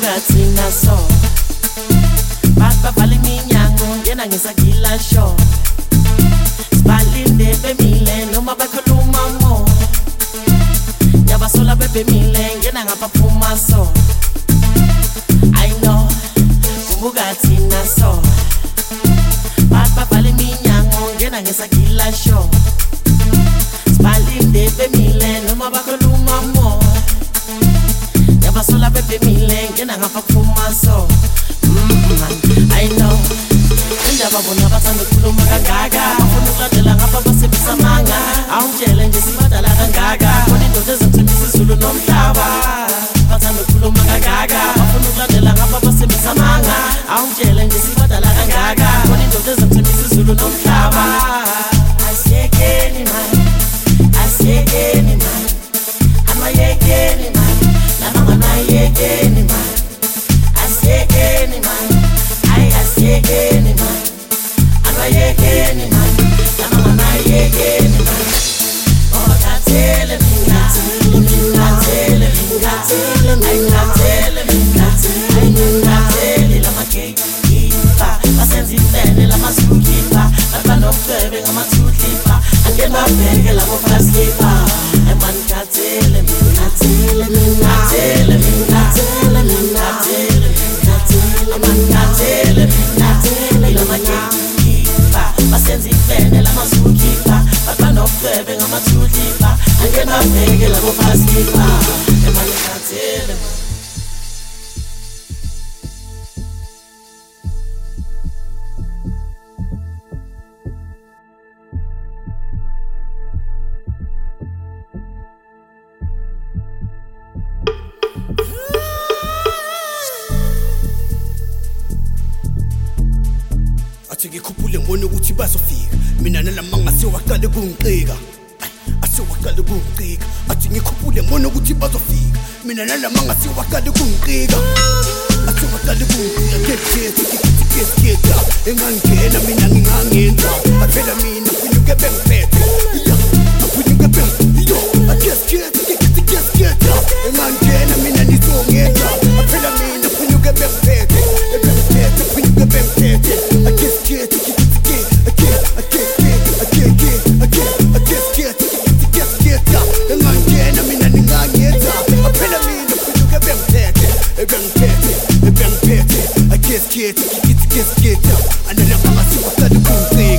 Bugatina so Papa pali minyango Ngena ngisagila show Spalinde bemile Noma bakhuluma mo Yabasola bebemile Ngena ngapaphuma so I know Bugatina so Papa pali minyango Ngena ngisagila show Spalinde bemile Noma bakhuluma mo Yabasola bebemile Ngena ngapaphuma so I know Indaba bona bathanda ukukhuluma kangaka Bafuna ukulandela ngapha basebenzisa amanga Awungitshele nje sibadala kangaka Khona indoda ezithembisa izulu nomhlaba Bathanda ukukhuluma kangaka Bafuna ukulandela ngapha basebenzisa amanga Awungitshele nje sibadala kangaka Khona indoda ezithembisa izulu nomhlaba Asiyekeni man Asiyekeni man Anwayekeni man Lama nganwayekeni man Asiyekeni man Asiyekeni man Anwayekeni man Lama nganwayekeni man Oh katele mina Katele mina Katele mina Katele lama kekipa Basenzi ifene lama sukipa Bakanokutwebe ngamathuhlipa Angena bheke lama faskipa Eman katele mina Katele mina Katele mina Katele mina Katele Amangatele, natele, lamakekipa Basenzi ifene, lamasukipa Bakanokutwebe ngamathuhlipa Angena bheke lama faskipa Emangatele Athi ngikhuphule ngibone ukuthi bazofika mina nalamanga sewaqale kungiqika asewaqale kungiqika athi ngikhuphule ngibone ukuthi bazofika mina nalamanga sewaqale kungiqika asewaqale kungiqika kekekekekeka engangena mina ngingangenza aphela mina kunyuke bengiphethe kunyuke beng yo akekekekekeka engangena mina nizongenza aphela mina kunyuke bengiphethe kunyuke bengiphethe engangena mina ningangenza aphela mina kunyuke bengiphethe bengiphethe akeskete analamanga siwaqale kungiqika